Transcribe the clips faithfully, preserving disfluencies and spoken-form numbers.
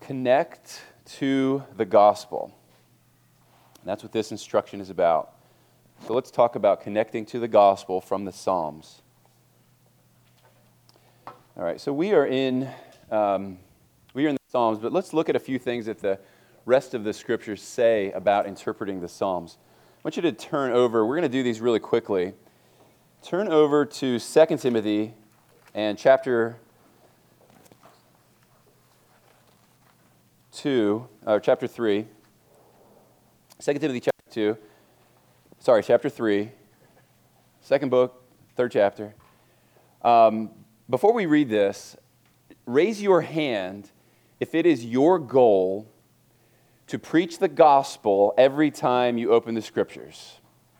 connect to the gospel. And that's what this instruction is about. So let's talk about connecting to the gospel from the Psalms. All right, so we are in um, we are in the Psalms, but let's look at a few things that the rest of the scriptures say about interpreting the Psalms. I want you to turn over. We're going to do these really quickly. Turn over to Second Timothy and chapter two, or chapter three. Second Timothy chapter two. Sorry, chapter three. Second book, third chapter. Um, before we read this, raise your hand if it is your goal to preach the gospel every time you open the scriptures.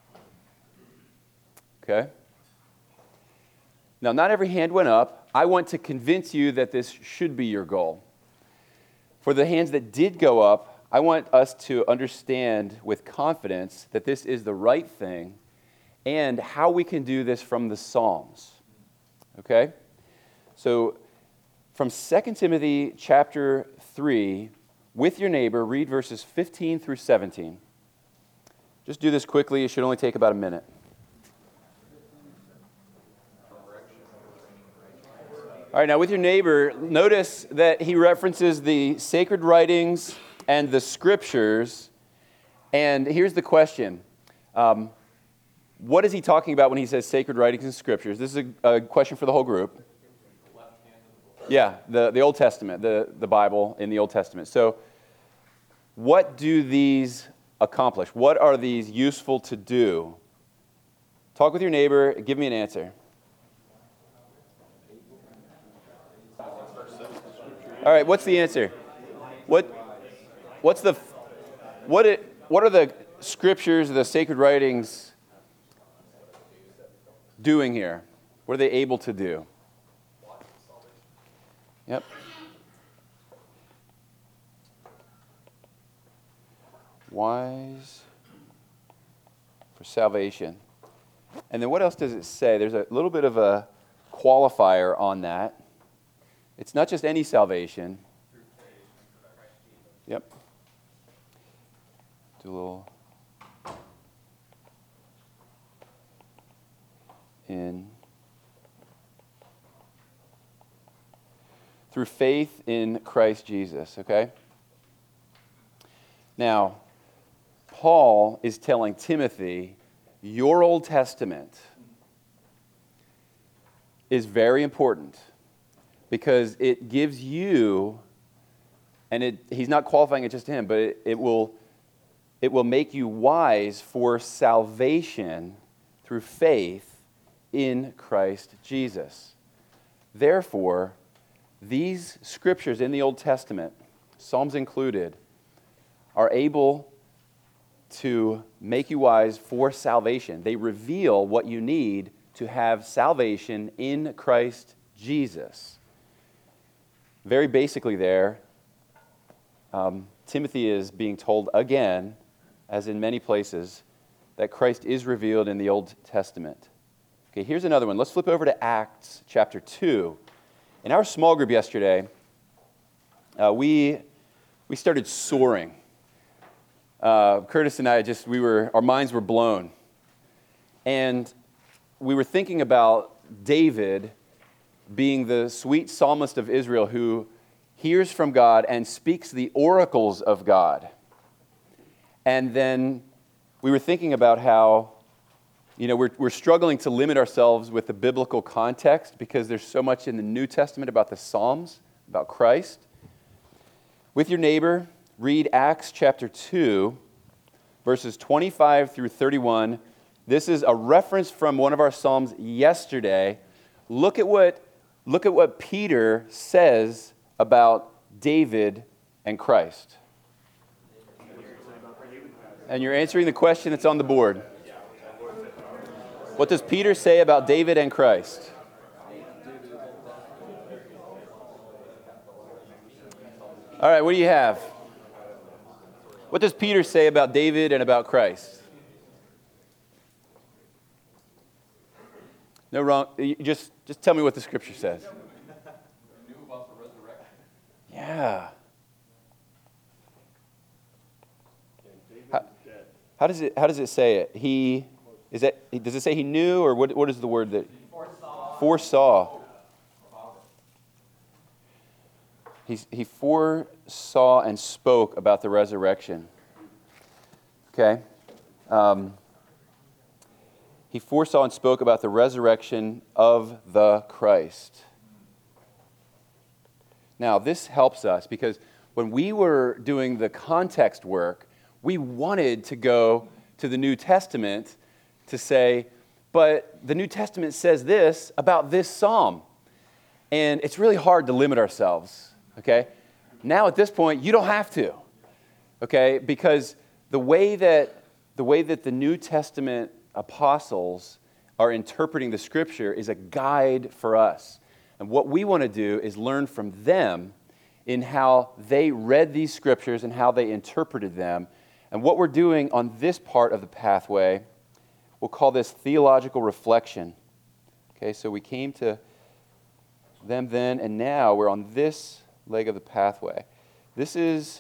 Okay? Now, not every hand went up. I want to convince you that this should be your goal. For the hands that did go up, I want us to understand with confidence that this is the right thing and how we can do this from the Psalms. Okay? So, from Second Timothy chapter three, with your neighbor, read verses fifteen through seventeen. Just do this quickly. It should only take about a minute. All right, now with your neighbor, notice that he references the sacred writings and the scriptures. And here's the question. Um, what is he talking about when he says sacred writings and scriptures? This is a, a question for the whole group. Yeah, the, the Old Testament, the, the Bible in the Old Testament. So what do these accomplish? What are these useful to do? Talk with your neighbor. Give me an answer. All right, what's the answer? What what's the what it what are the scriptures, the sacred writings doing here? What are they able to do? Yep. Wise for salvation. And then what else does it say? There's a little bit of a qualifier on that. It's not just any salvation. Yep. Do a little in. Through faith in Christ Jesus, okay? Now, Paul is telling Timothy, your Old Testament is very important because it gives you, and it, he's not qualifying it just to him, but it, it will it will make you wise for salvation through faith in Christ Jesus. Therefore, these scriptures in the Old Testament, Psalms included, are able to make you wise for salvation. They reveal what you need to have salvation in Christ Jesus. Very basically there, um, Timothy is being told again, as in many places, that Christ is revealed in the Old Testament. Okay, here's another one. Let's flip over to Acts chapter two. In our small group yesterday, uh, we we started soaring. Uh, Curtis and I just we were our minds were blown, and we were thinking about David being the sweet psalmist of Israel who hears from God and speaks the oracles of God. And then we were thinking about how, you know, we're, we're struggling to limit ourselves with the biblical context because there's so much in the New Testament about the Psalms, about Christ. With your neighbor, read Acts chapter two, verses twenty-five through thirty-one. This is a reference from one of our Psalms yesterday. Look at what, look at what Peter says about David and Christ. And you're answering the question that's on the board. What does Peter say about David and Christ? All right, what do you have? What does Peter say about David and about Christ? No wrong. You Just, just tell me what the scripture says. Yeah. How does it, how does it say it? He, is that, does it say he knew, or what, what is the word that? Foresaw. Foresaw. He, he foresaw and spoke about the resurrection. Okay? Um, he foresaw and spoke about the resurrection of the Christ. Now, this helps us because when we were doing the context work, we wanted to go to the New Testament to say, but the New Testament says this about this psalm. And it's really hard to limit ourselves, okay? Now at this point, you don't have to, okay? Because the way that the way that the New Testament apostles are interpreting the Scripture is a guide for us. And what we want to do is learn from them in how they read these Scriptures and how they interpreted them. And what we're doing on this part of the pathway, we'll call this theological reflection. Okay, so we came to them then, and now we're on this leg of the pathway. This is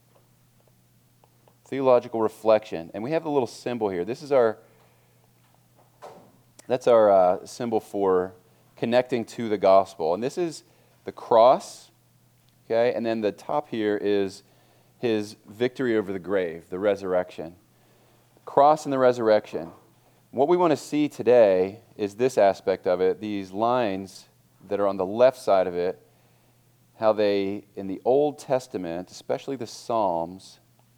theological reflection. And we have a little symbol here. This is our, that's our uh, symbol for connecting to the gospel. And this is the cross, okay? And then the top here is his victory over the grave, the resurrection. Cross and the resurrection. What we want to see today is this aspect of it, these lines that are on the left side of it, how they, in the Old Testament, especially the Psalms,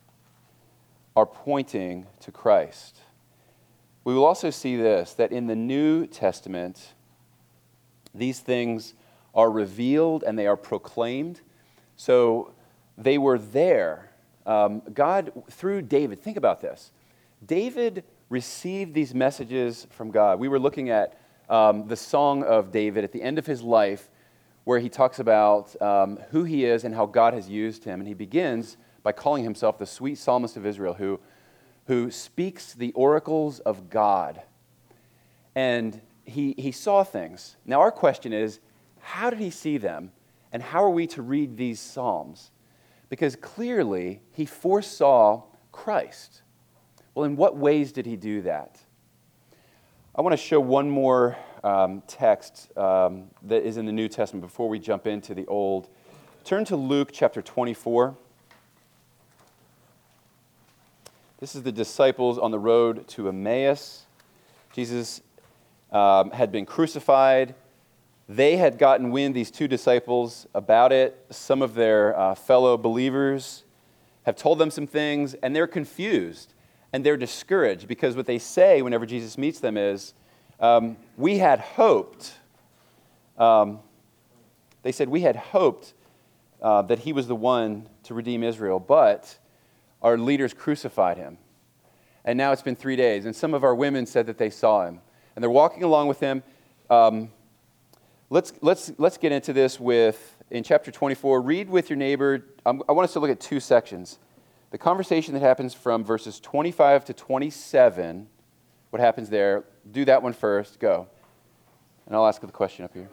are pointing to Christ. We will also see this, that in the New Testament, these things are revealed and they are proclaimed. So they were there. Um, God, through David, think about this. David received these messages from God. We were looking at um, the Song of David at the end of his life, where he talks about um, who he is and how God has used him. And he begins by calling himself the sweet psalmist of Israel, who, who speaks the oracles of God. And he, he saw things. Now our question is, how did he see them? And how are we to read these psalms? Because clearly he foresaw Christ. Well, in what ways did he do that? I want to show one more um, text um, that is in the New Testament before we jump into the Old. Turn to Luke chapter twenty-four. This is the disciples on the road to Emmaus. Jesus um, had been crucified. They had gotten wind, these two disciples, about it. Some of their uh, fellow believers have told them some things, and they're confused, and they're discouraged, because what they say whenever Jesus meets them is, um, we had hoped, um, they said, we had hoped uh, that he was the one to redeem Israel, but our leaders crucified him. And now it's been three days, and some of our women said that they saw him. And they're walking along with him. Um, let's, let's, let's get into this with, in chapter twenty-four, read with your neighbor. I'm, I want us to look at two sections. The conversation that happens from verses twenty-five to twenty-seven, what happens there, do that one first, go. And I'll ask the question up here.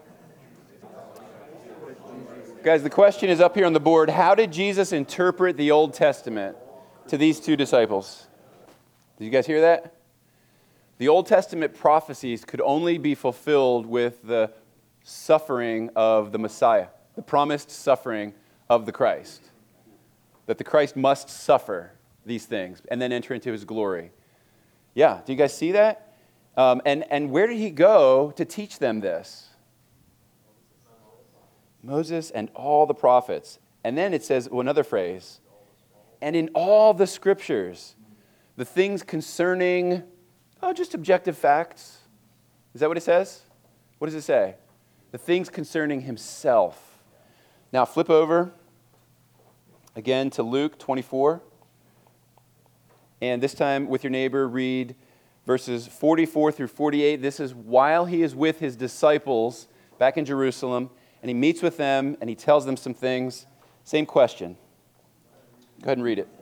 Guys, the question is up here on the board. How did Jesus interpret the Old Testament to these two disciples? Did you guys hear that? The Old Testament prophecies could only be fulfilled with the suffering of the Messiah, the promised suffering of the Christ. That the Christ must suffer these things and then enter into his glory. Yeah, do you guys see that? Um, and, and where did he go to teach them this? Moses and all the prophets. And then it says, well, another phrase, and in all the scriptures, the things concerning, oh, just objective facts. Is that what it says? What does it say? The things concerning himself. Now flip over again to Luke twenty-four. And this time with your neighbor, read verses forty-four through forty-eight. This is while he is with his disciples back in Jerusalem. And he meets with them, and he tells them some things. Same question. Go ahead and read it.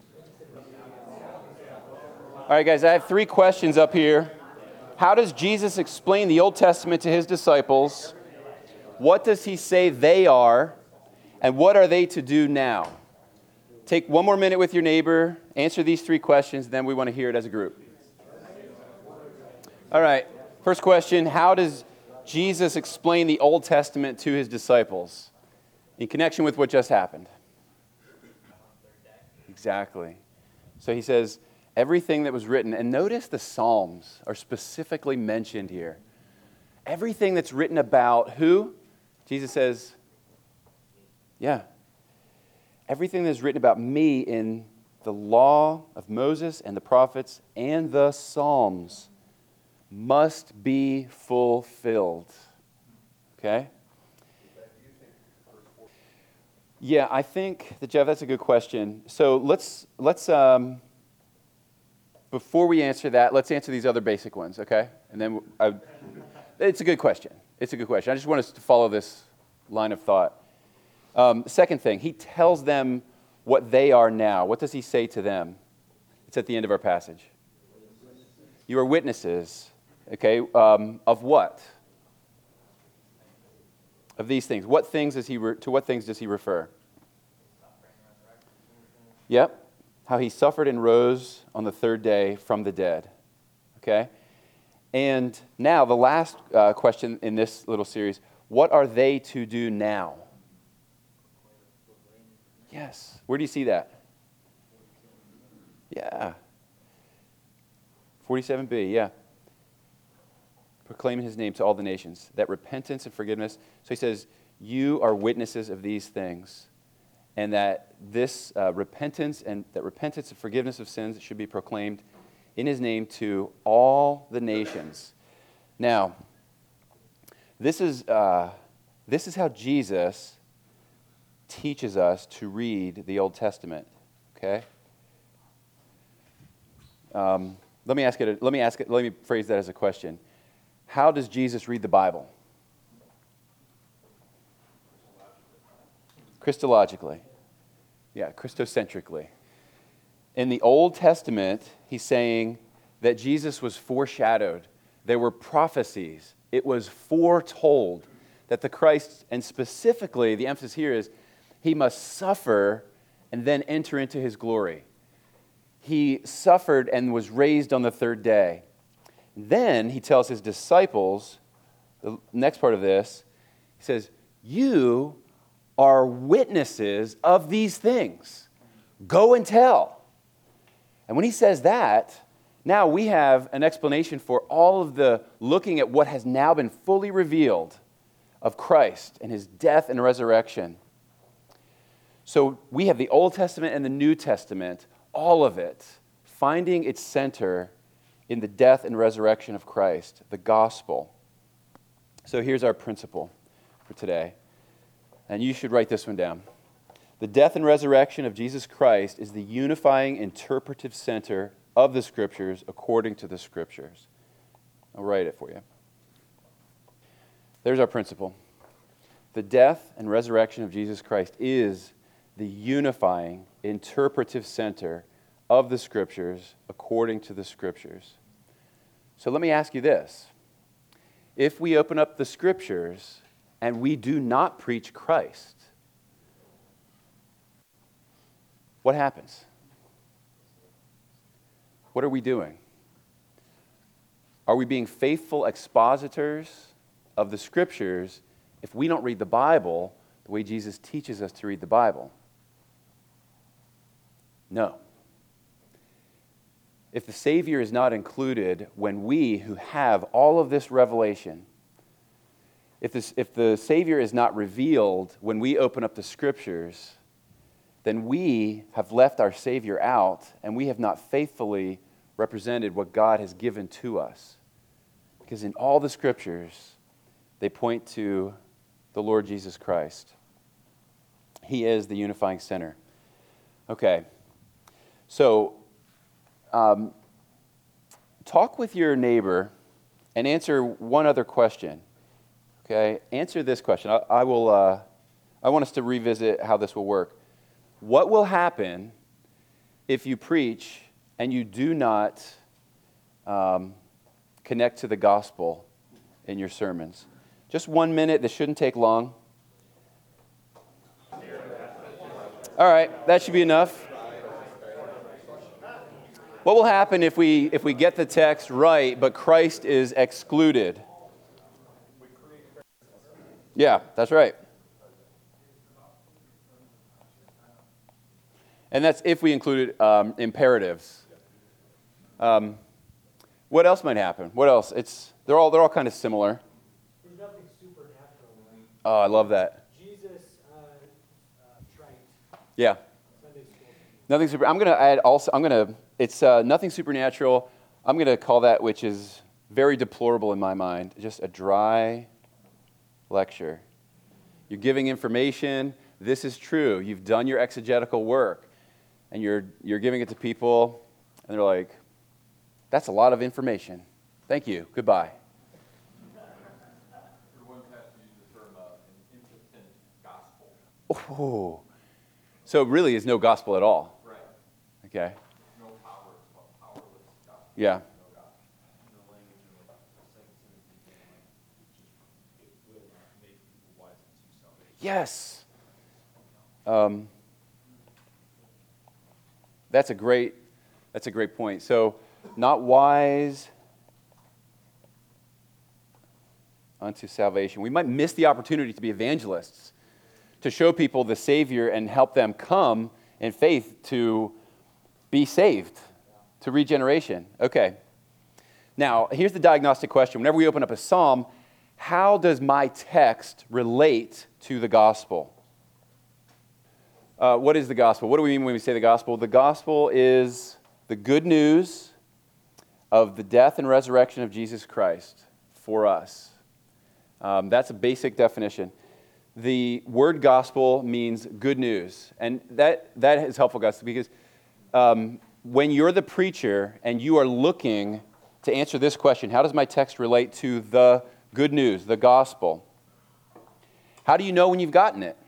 All right, guys, I have three questions up here. How does Jesus explain the Old Testament to his disciples? What does he say they are? And what are they to do now? take one more minute with your neighbor, answer these three questions, then we want to hear it as a group. All right, first question, how does Jesus explain the Old Testament to his disciples in connection with what just happened? Exactly. So he says, everything that was written, and notice the Psalms are specifically mentioned here. Everything that's written about who? Jesus says, yeah. Everything that's written about me in the law of Moses and the prophets and the Psalms must be fulfilled. Okay? Yeah, I think that, Jeff, that's a good question. So let's let's um, before we answer that, let's answer these other basic ones, okay? And then I, it's a good question. It's a good question. I just want us to follow this line of thought. Um, second thing, he tells them what they are now. What does he say to them? It's at the end of our passage. You are witnesses, okay, um, of what? Of these things. What things does he re- to what things does he refer? Yep. How he suffered and rose on the third day from the dead. Okay? And now, the last uh, question in this little series, what are they to do now? Yes. Where do you see that? Yeah. forty-seven b, yeah. Proclaiming his name to all the nations, that repentance and forgiveness. So he says, you are witnesses of these things, and that this uh, repentance and that repentance and forgiveness of sins should be proclaimed in his name to all the nations. Now, this is uh, this is how Jesus teaches us to read the Old Testament. Okay. Um, let me ask it. Let me ask it. Let me phrase that as a question. How does Jesus read the Bible? Christologically. Yeah, Christocentrically. In the Old Testament, he's saying that Jesus was foreshadowed. There were prophecies. It was foretold that the Christ, and specifically the emphasis here is, he must suffer and then enter into his glory. He suffered and was raised on the third day. Then he tells his disciples, the next part of this, he says, you are witnesses of these things. Go and tell. And when he says that, now we have an explanation for all of the looking at what has now been fully revealed of Christ and his death and resurrection. So we have the Old Testament and the New Testament, all of it, finding its center in the death and resurrection of Christ, the gospel. So here's our principle for today. And you should write this one down. The death and resurrection of Jesus Christ is the unifying interpretive center of the Scriptures according to the Scriptures. I'll write it for you. There's our principle. The death and resurrection of Jesus Christ is the unifying interpretive center of the Scriptures according to the Scriptures. So let me ask you this. If we open up the Scriptures and we do not preach Christ, what happens? What are we doing? Are we being faithful expositors of the Scriptures if we don't read the Bible the way Jesus teaches us to read the Bible? No. If the Savior is not included when we who have all of this revelation, if, this, if the Savior is not revealed when we open up the Scriptures, then we have left our Savior out and we have not faithfully represented what God has given to us. Because in all the Scriptures, they point to the Lord Jesus Christ. He is the unifying center. Okay, so um, talk with your neighbor and answer one other question. Okay, answer this question. I, I will. Uh, I want us to revisit how this will work. What will happen if you preach and you do not um, connect to the gospel in your sermons? Just one minute. This shouldn't take long. All All right, that should be enough. What will happen if we if we get the text right, but Christ is excluded? Yeah, that's right. And that's if we included um, imperatives. Um, what else might happen? What else? It's they're all they're all kind of similar. There's nothing supernatural. Right? Oh, I love that. Jesus uh, uh, trite. Yeah. Sunday school. Nothing super. I'm gonna add also. I'm gonna. It's uh, nothing supernatural. I'm gonna call that, which is very deplorable in my mind, just a dry lecture. You're giving information. This is true. You've done your exegetical work, and you're you're giving it to people, and they're like, "That's a lot of information. Thank you. Goodbye." One pastor used the term uh, an impotent gospel. Oh, so it really is no gospel at all. Right. Okay. No power. It's called powerless gospel. Yeah. No gospel. In the language of like Second Timothy, it will not make people wise unto salvation. Yes. Um, that's a great. That's a great point. So, not wise unto salvation. We might miss the opportunity to be evangelists, to show people the Savior and help them come in faith to be saved, to regeneration. Okay. Now, here's the diagnostic question. Whenever we open up a psalm, how does my text relate to the gospel? Uh, what is the gospel? What do we mean when we say the gospel? The gospel is the good news of the death and resurrection of Jesus Christ for us. Um, that's a basic definition. The word gospel means good news. And that, that is helpful, guys, because um, when you're the preacher and you are looking to answer this question, how does my text relate to the good news, the gospel? How do you know when you've gotten it?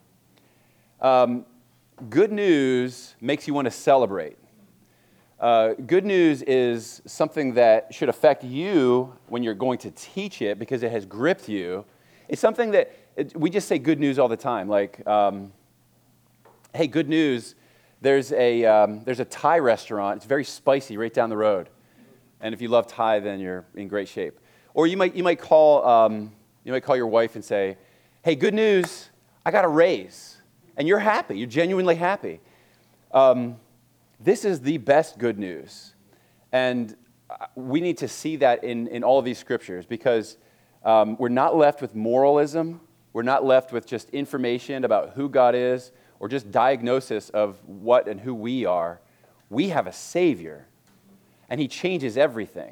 Um, good news makes you want to celebrate. Uh, good news is something that should affect you when you're going to teach it because it has gripped you. It's something that it, we just say good news all the time. Like, um, hey, good news. There's a um, there's a Thai restaurant. It's very spicy right down the road, and if you love Thai, then you're in great shape. Or you might you might call um, you might call your wife and say, hey, good news. I got a raise, and you're happy. You're genuinely happy. Um, This is the best good news. And we need to see that in, in all of these scriptures because um, we're not left with moralism. We're not left with just information about who God is or just diagnosis of what and who we are. We have a Savior, and He changes everything.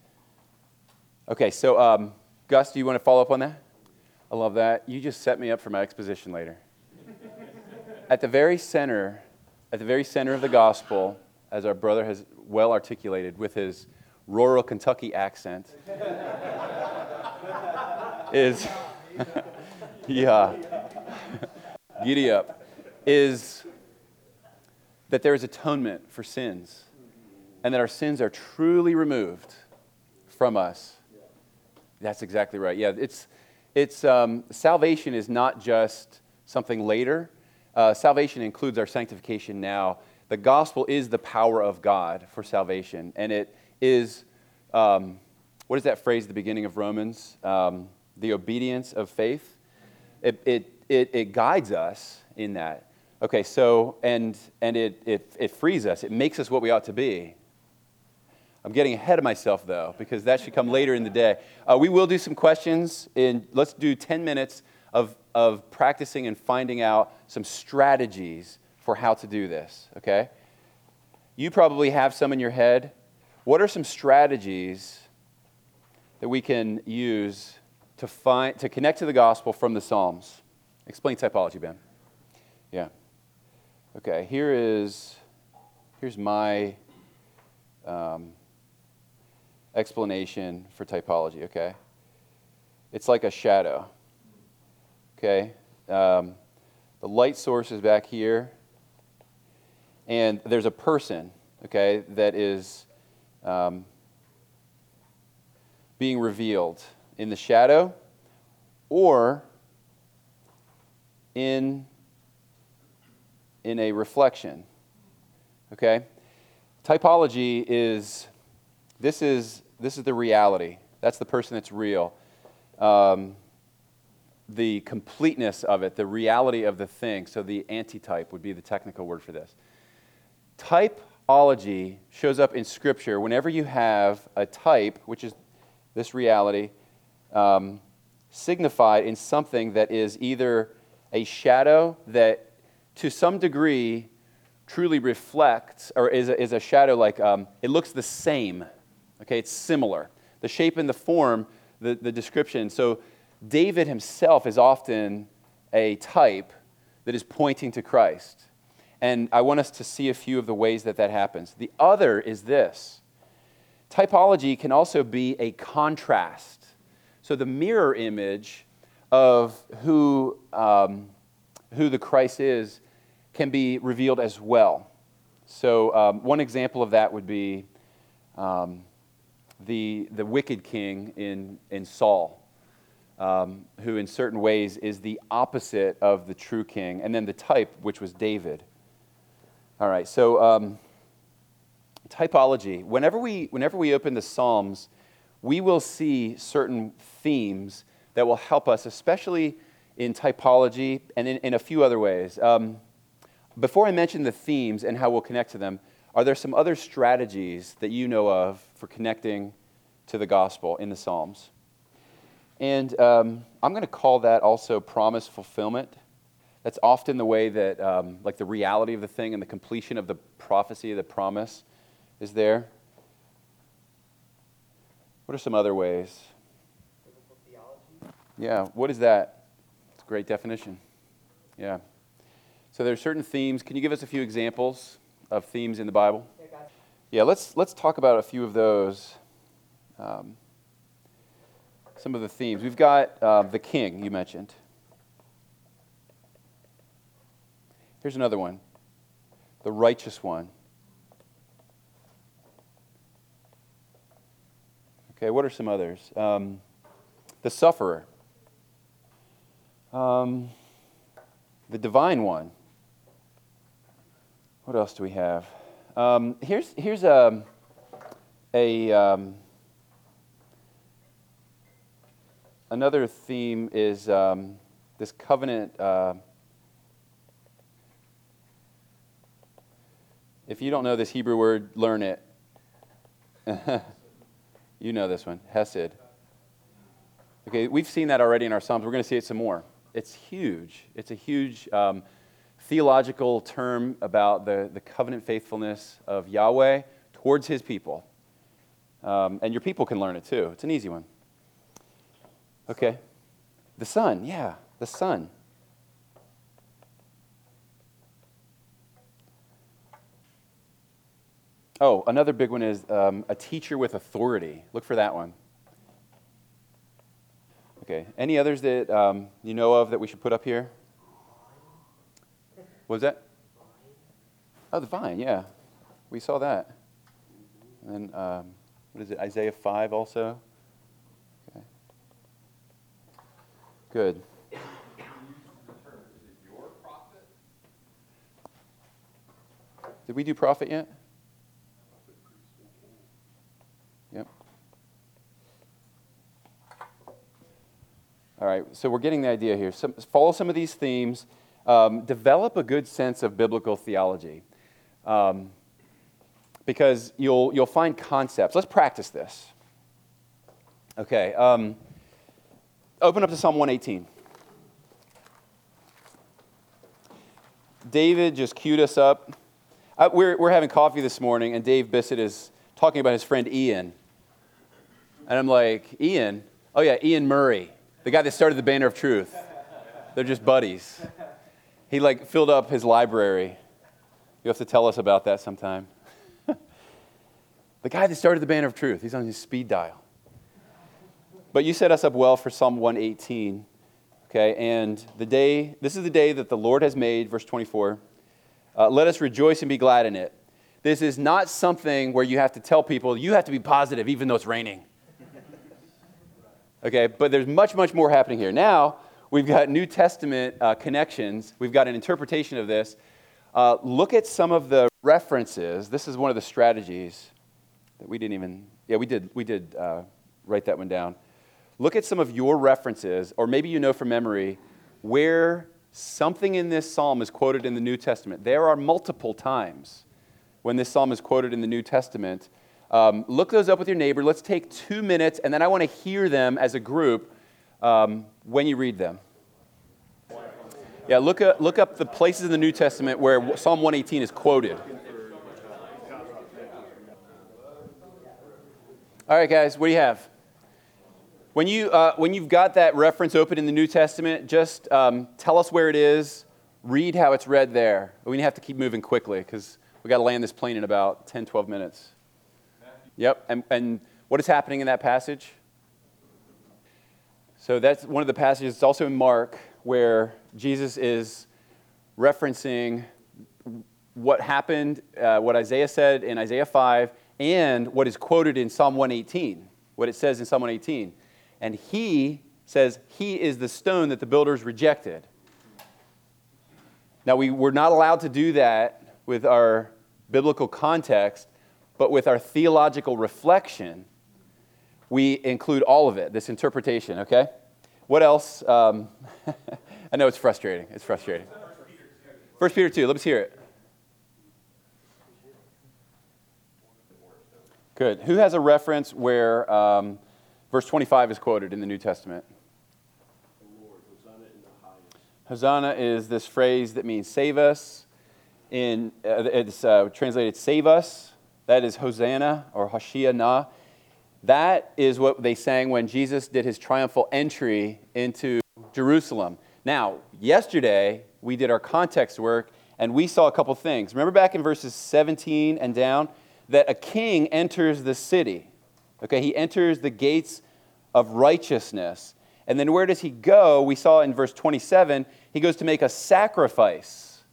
Okay, so um, Gus, do you want to follow up on that? I love that. You just set me up for my exposition later. At the very center At the very center of the gospel, as our brother has well articulated with his rural Kentucky accent, is, yeah, giddy up, is that there is atonement for sins and that our sins are truly removed from us. That's exactly right. Yeah, it's, it's um, salvation is not just something later. Uh, salvation includes our sanctification now. The gospel is the power of God for salvation. And it is, um, what is that phrase at the beginning of Romans? Um, the obedience of faith. It, it, it, it guides us in that. Okay, so, and, and it, it, it frees us. It makes us what we ought to be. I'm getting ahead of myself, though, because that should come later in the day. Uh, we will do some questions. In, let's do ten minutes of of practicing and finding out some strategies for how to do this, okay? You probably have some in your head. What are some strategies that we can use to find to connect to the gospel from the Psalms? Explain typology, Ben. Yeah. Okay, here is here's my um, explanation for typology, okay? It's like a shadow. Okay, um, the light source is back here, and there's a person, okay, that is um, being revealed in the shadow or in, in a reflection. Okay? Typology is, this is, this is the reality. That's the person that's real. Um, the completeness of it, the reality of the thing. So the antitype would be the technical word for this. Typology shows up in Scripture whenever you have a type, which is this reality, um, signified in something that is either a shadow that to some degree truly reflects, or is a, is a shadow like, um, it looks the same. Okay, it's similar. The shape and the form, the, the description. So David himself is often a type that is pointing to Christ. And I want us to see a few of the ways that that happens. The other is this. Typology can also be a contrast. So the mirror image of who, um, who the Christ is can be revealed as well. So um, one example of that would be um, the, the wicked king in, in Saul, um, who in certain ways is the opposite of the true king, and then the type, which was David. All right, so um, typology. Whenever we, whenever we open the Psalms, we will see certain themes that will help us, especially in typology and in, in a few other ways. Um, before I mention the themes and how we'll connect to them, are there some other strategies that you know of for connecting to the gospel in the Psalms? And um, I'm going to call that also promise fulfillment. That's often the way that, um, like the reality of the thing and the completion of the prophecy, the promise is there. What are some other ways? Biblical theology. Yeah, what is that? It's a great definition. Yeah. So there are certain themes. Can you give us a few examples of themes in the Bible? Yeah, guys. Yeah, let's let's talk about a few of those. Um, some of the themes. We've got uh, the king, you mentioned. Here's another one. The righteous one. Okay, what are some others? Um, the sufferer. Um, the divine one. What else do we have? Um, here's here's a a um, another theme is um, this covenant. Uh, if you don't know this Hebrew word, learn it. You know this one, Hesed. Okay, we've seen that already in our Psalms. We're going to see it some more. It's huge. It's a huge um, theological term about the, the covenant faithfulness of Yahweh towards his people. Um, and your people can learn it too. It's an easy one. Okay. The Son, yeah, the Son. Oh, another big one is um, a teacher with authority. Look for that one. Okay. Any others that um, you know of that we should put up here? What was that? Oh, the vine, yeah. We saw that. And then, um, what is it, Isaiah five also? Okay. Good. You use the term, is it your prophet? Did we do prophet yet? Yep. All right, so we're getting the idea here. Some, follow some of these themes. Um, develop a good sense of biblical theology, um, because you'll you'll find concepts. Let's practice this. Okay. Um, open up to Psalm one eighteen. David just queued us up. Uh, we're we're having coffee this morning, and Dave Bissett is talking about his friend Ian. And I'm like, Ian? Oh yeah, Ian Murray, the guy that started the Banner of Truth. They're just buddies. He like filled up his library. You have to tell us about that sometime. The guy that started the Banner of Truth, he's on his speed dial. But you set us up well for Psalm one eighteen. Okay, and the day, this is the day that the Lord has made, verse twenty-four. Uh, let us rejoice and be glad in it. This is not something where you have to tell people, you have to be positive even though it's raining. Okay, but there's much, much more happening here. Now, we've got New Testament uh, connections. We've got an interpretation of this. Uh, look at some of the references. This is one of the strategies that we didn't even, yeah, we did, we did uh, write that one down. Look at some of your references, or maybe you know from memory, where something in this psalm is quoted in the New Testament. There are multiple times when this psalm is quoted in the New Testament. Um, look those up with your neighbor. Let's take two minutes, and then I want to hear them as a group um, when you read them. Yeah, look, up, look up the places in the New Testament where Psalm one eighteen is quoted. All right, guys, what do you have? When, you, uh, when you've got that reference open in the New Testament, just um, tell us where it is, read how it's read there. We have to keep moving quickly because we got to land this plane in about ten, twelve minutes. Yep, and, and what is happening in that passage? So that's one of the passages. It's also in Mark where Jesus is referencing what happened, uh, what Isaiah said in Isaiah five, and what is quoted in Psalm one eighteen, what it says in Psalm one eighteen. And he says he is the stone that the builders rejected. Now, we were not allowed to do that with our biblical context, but with our theological reflection, we include all of it, this interpretation, okay? What else? Um, I know it's frustrating. It's frustrating. First Peter two, let's hear it. Good. Who has a reference where um, verse twenty-five is quoted in the New Testament? The Lord, Hosanna in the highest. Hosanna is this phrase that means save us. In uh, It's uh, translated save us. That is Hosanna or Hoshiana. That is what they sang when Jesus did his triumphal entry into Jerusalem. Now, yesterday, we did our context work, and we saw a couple things. Remember back in verses seventeen and down, that a king enters the city. Okay, he enters the gates of righteousness. And then where does he go? We saw in verse twenty-seven, he goes to make a sacrifice.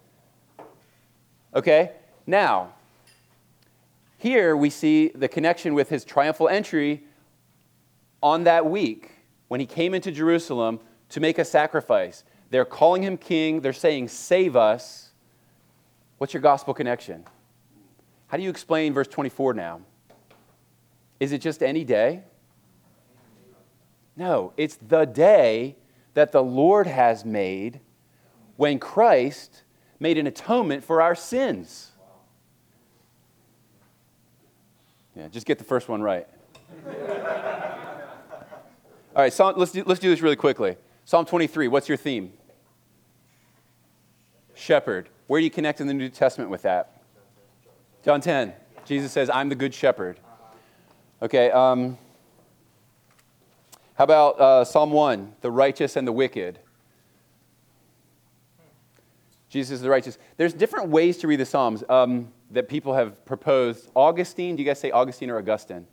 Okay, now, here we see the connection with his triumphal entry on that week when he came into Jerusalem to make a sacrifice. They're calling him king. They're saying, save us. What's your gospel connection? How do you explain verse twenty-four now? Is it just any day? No, it's the day that the Lord has made when Christ made an atonement for our sins. Yeah, just get the first one right. All right, Psalm, let's do, let's do this really quickly. Psalm twenty-three, what's your theme? Shepherd. Where do you connect in the New Testament with that? John ten. Jesus says, I'm the good shepherd. Okay, um, how about uh, Psalm one, the righteous and the wicked? Jesus is the righteous. There's different ways to read the Psalms um, that people have proposed. Augustine, do you guys say Augustine or Augustine?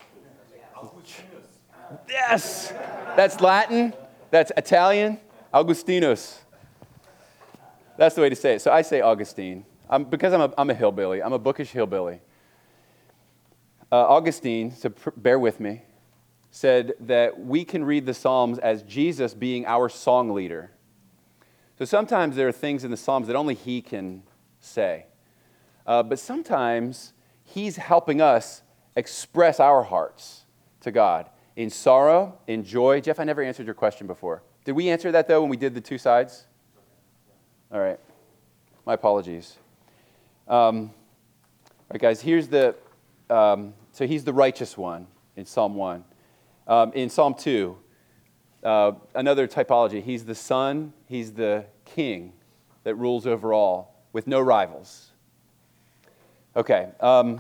Yes! That's Latin. That's Italian. Augustinus. That's the way to say it. So I say Augustine. I'm, because I'm a, I'm a hillbilly. I'm a bookish hillbilly. Uh, Augustine, so pr- bear with me, said that we can read the Psalms as Jesus being our song leader. So sometimes there are things in the Psalms that only he can say. Uh, but sometimes he's helping us express our hearts to God in sorrow, in joy. Jeff, I never answered your question before. Did we answer that, though, when we did the two sides? All right. My apologies. Um, all right, guys, here's the, um, so he's the righteous one in Psalm one. Um, in Psalm two, uh, another typology, he's the son, he's the king that rules over all with no rivals. Okay. Um,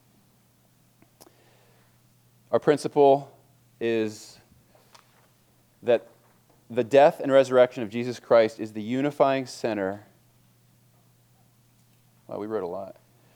our principle is that the death and resurrection of Jesus Christ is the unifying center. Wow, we wrote a lot.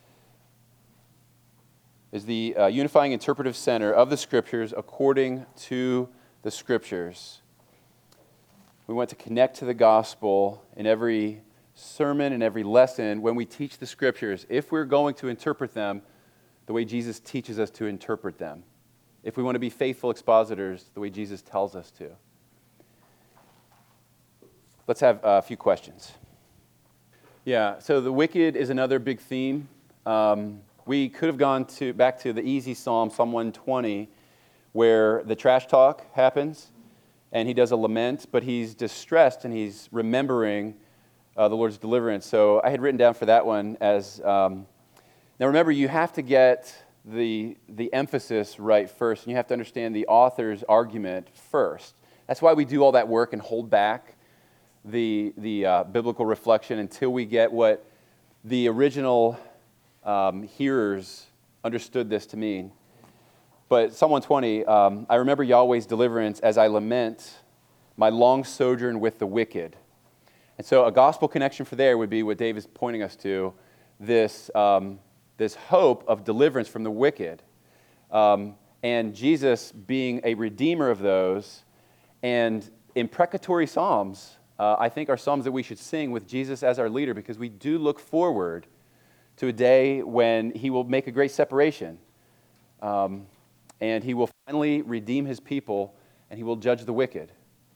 Is the uh, unifying interpretive center of the Scriptures according to the Scriptures. We want to connect to the gospel in every sermon and every lesson when we teach the Scriptures, if we're going to interpret them the way Jesus teaches us to interpret them. If we want to be faithful expositors the way Jesus tells us to. Let's have a few questions. Yeah, so the wicked is another big theme. Um, we could have gone to back to the easy psalm, Psalm one twenty, where the trash talk happens, and he does a lament, but he's distressed and he's remembering uh, the Lord's deliverance. So I had written down for that one as, um, now remember, you have to get the, the emphasis right first, and you have to understand the author's argument first. That's why we do all that work and hold back the, the uh, biblical reflection until we get what the original um, hearers understood this to mean. But Psalm one twenty, um, I remember Yahweh's deliverance as I lament my long sojourn with the wicked. And so a gospel connection for there would be what Dave is pointing us to, this, um, this hope of deliverance from the wicked. Um, and Jesus being a redeemer of those. And imprecatory psalms, uh, I think, are psalms that we should sing with Jesus as our leader, because we do look forward to a day when he will make a great separation. Um, and he will finally redeem his people, and he will judge the wicked.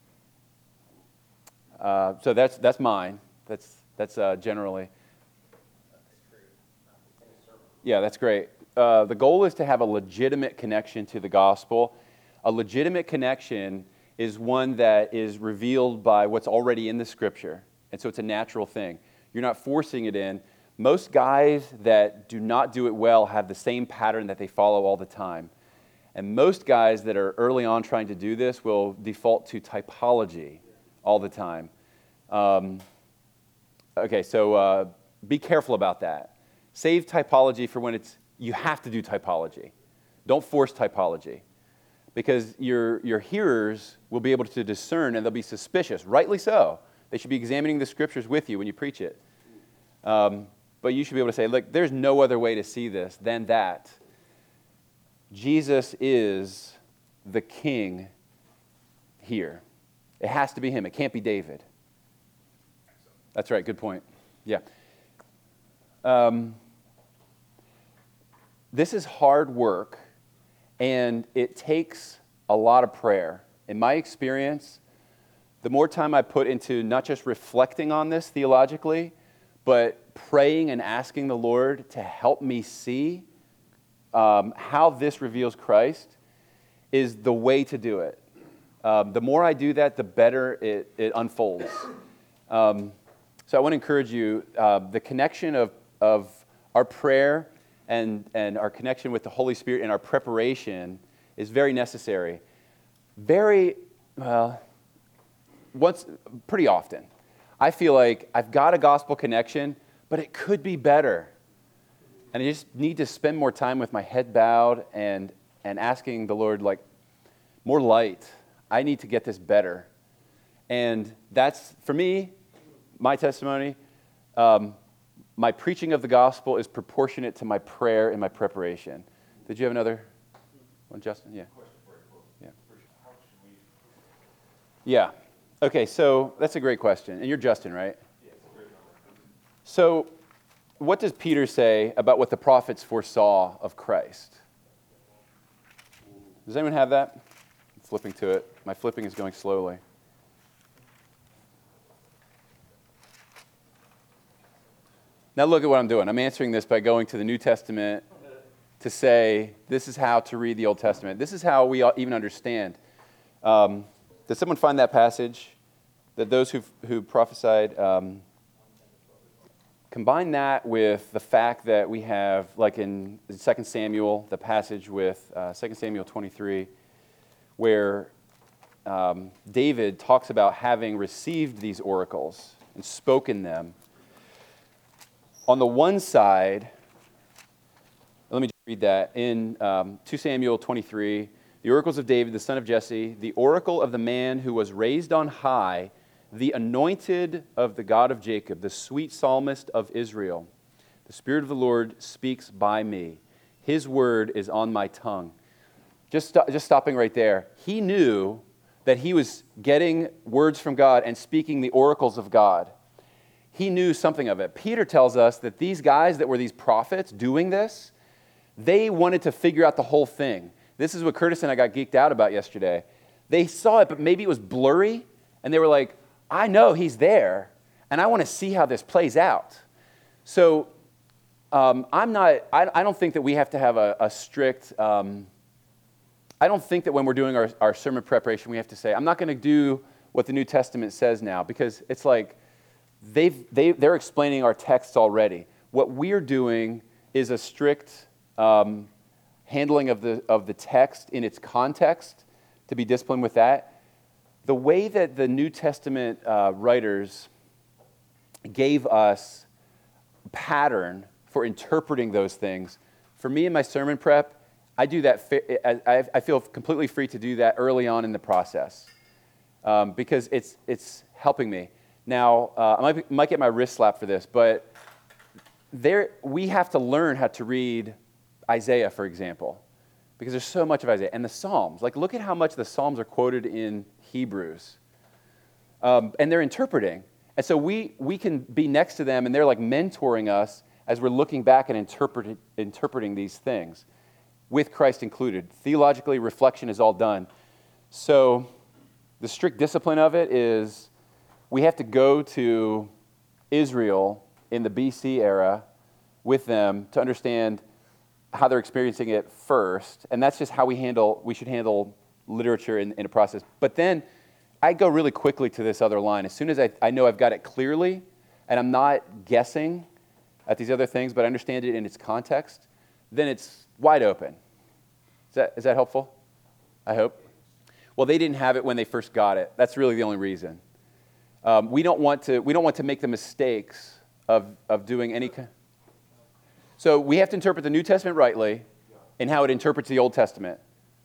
Uh, so that's that's mine. That's that's uh, generally. Yeah, that's great. Uh, the goal is to have a legitimate connection to the gospel. A legitimate connection is one that is revealed by what's already in the Scripture, and so it's a natural thing. You're not forcing it in. Most guys that do not do it well have the same pattern that they follow all the time. And most guys that are early on trying to do this will default to typology all the time. Um, okay, so uh, be careful about that. Save typology for when it's you have to do typology. Don't force typology, because your your hearers will be able to discern and they'll be suspicious, rightly so. They should be examining the Scriptures with you when you preach it. Um, but you should be able to say, look, there's no other way to see this than that. Jesus is the king here. It has to be him. It can't be David. That's right. Good point. Yeah. Um, this is hard work, and it takes a lot of prayer. In my experience, the more time I put into not just reflecting on this theologically, but praying and asking the Lord to help me see um, how this reveals Christ is the way to do it. Um, the more I do that, the better it, it unfolds. Um, so I want to encourage you, uh, the connection of, of our prayer and, and our connection with the Holy Spirit and our preparation is very necessary. Very, well, once, pretty often. I feel like I've got a gospel connection, but it could be better. And I just need to spend more time with my head bowed and, and asking the Lord, like, more light. I need to get this better. And that's, for me, my testimony, um, my preaching of the gospel is proportionate to my prayer and my preparation. Did you have another one, Justin? Yeah. Yeah. Yeah. Okay, so that's a great question. And you're Justin, right? Yeah, it's a great number. So what does Peter say about what the prophets foresaw of Christ? Does anyone have that? I'm flipping to it. My flipping is going slowly. Now look at what I'm doing. I'm answering this by going to the New Testament to say, this is how to read the Old Testament. This is how we even understand. Um, did someone find that passage? That those who who prophesied, um, combine that with the fact that we have, like in Second Samuel, the passage with uh, Second Samuel twenty-three, where um, David talks about having received these oracles and spoken them. On the one side, let me just read that. In um, Second Samuel twenty-three, the oracles of David, the son of Jesse, the oracle of the man who was raised on high, the anointed of the God of Jacob, the sweet psalmist of Israel. The Spirit of the Lord speaks by me. His word is on my tongue. Just, st- just stopping right there. He knew that he was getting words from God and speaking the oracles of God. He knew something of it. Peter tells us that these guys that were these prophets doing this, they wanted to figure out the whole thing. This is what Curtis and I got geeked out about yesterday. They saw it, but maybe it was blurry, and they were like, I know he's there. and I want to see how this plays out. So um, I'm not, I, I don't think that we have to have a, a strict, um, I don't think that when we're doing our, our sermon preparation, we have to say, I'm not going to do what the New Testament says now, because it's like they've, they, they're explaining our texts already. What we're doing is a strict um, handling of the, of the text in its context, to be disciplined with that. The way that the New Testament uh, writers gave us pattern for interpreting those things, for me in my sermon prep, I do that. I, I feel completely free to do that early on in the process um, because it's it's helping me. Now, uh, I might, be, might get my wrist slapped for this, but there we have to learn how to read Isaiah, for example, because there's so much of Isaiah. And the Psalms, like look at how much the Psalms are quoted in Hebrews. Um, and they're interpreting. And so we we can be next to them, and they're like mentoring us as we're looking back and interpret, interpreting these things, with Christ included. Theologically, reflection is all done. So the strict discipline of it is we have to go to Israel in the B C era with them to understand how they're experiencing it first. And that's just how we handle, we should handle literature in, in a process. But then I go really quickly to this other line. As soon as I, I know I've got it clearly, and I'm not guessing at these other things, but I understand it in its context, then it's wide open. Is that, is that helpful? I hope. Well, they didn't have it when they first got it. That's really the only reason. Um, we don't want to. We don't want to make the mistakes of of doing any. So we have to interpret the New Testament rightly, and how it interprets the Old Testament.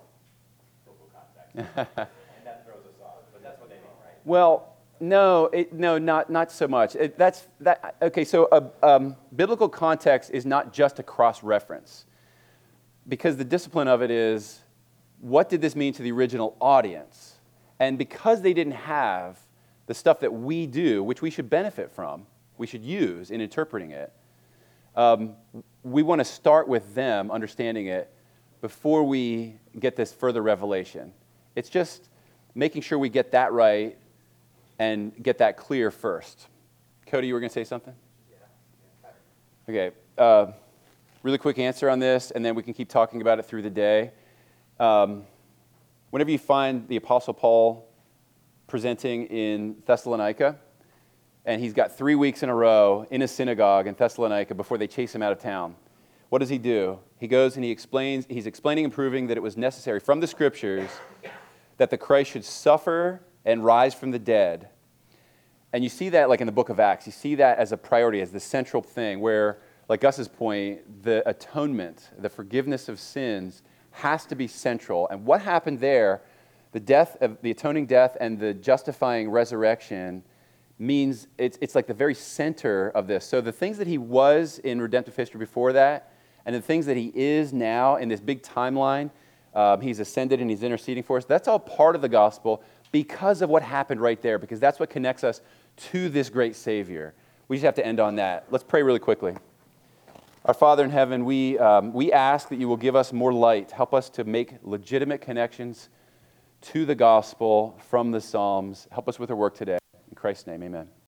And that throws us off, but that's what they mean, right? Well, no, it, no, not not so much. It, that's that. Okay, so a um, biblical context is not just a cross-reference, because the discipline of it is, what did this mean to the original audience? And because they didn't have the stuff that we do, which we should benefit from, we should use in interpreting it, um, we want to start with them understanding it before we get this further revelation. It's just making sure we get that right and get that clear first. Cody, you were going to say something? Okay. Uh, really quick answer on this, and then we can keep talking about it through the day. Um, whenever you find the Apostle Paul presenting in Thessalonica, and he's got three weeks in a row in a synagogue in Thessalonica before they chase him out of town, what does he do? He goes and he explains, he's explaining and proving that it was necessary from the Scriptures that the Christ should suffer and rise from the dead. And you see that like in the book of Acts. You see that as a priority, as the central thing, where, like Gus's point, the atonement, the forgiveness of sins has to be central. And what happened there, the death of the atoning death and the justifying resurrection, means it's it's like the very center of this. So the things that he was in redemptive history before that, and the things that he is now in this big timeline, um, he's ascended and he's interceding for us, that's all part of the gospel because of what happened right there, because that's what connects us to this great Savior. We just have to end on that. Let's pray really quickly. Our Father in heaven, we um, we ask that you will give us more light. Help us to make legitimate connections to the gospel from the Psalms. Help us with our work today. In Christ's name, amen.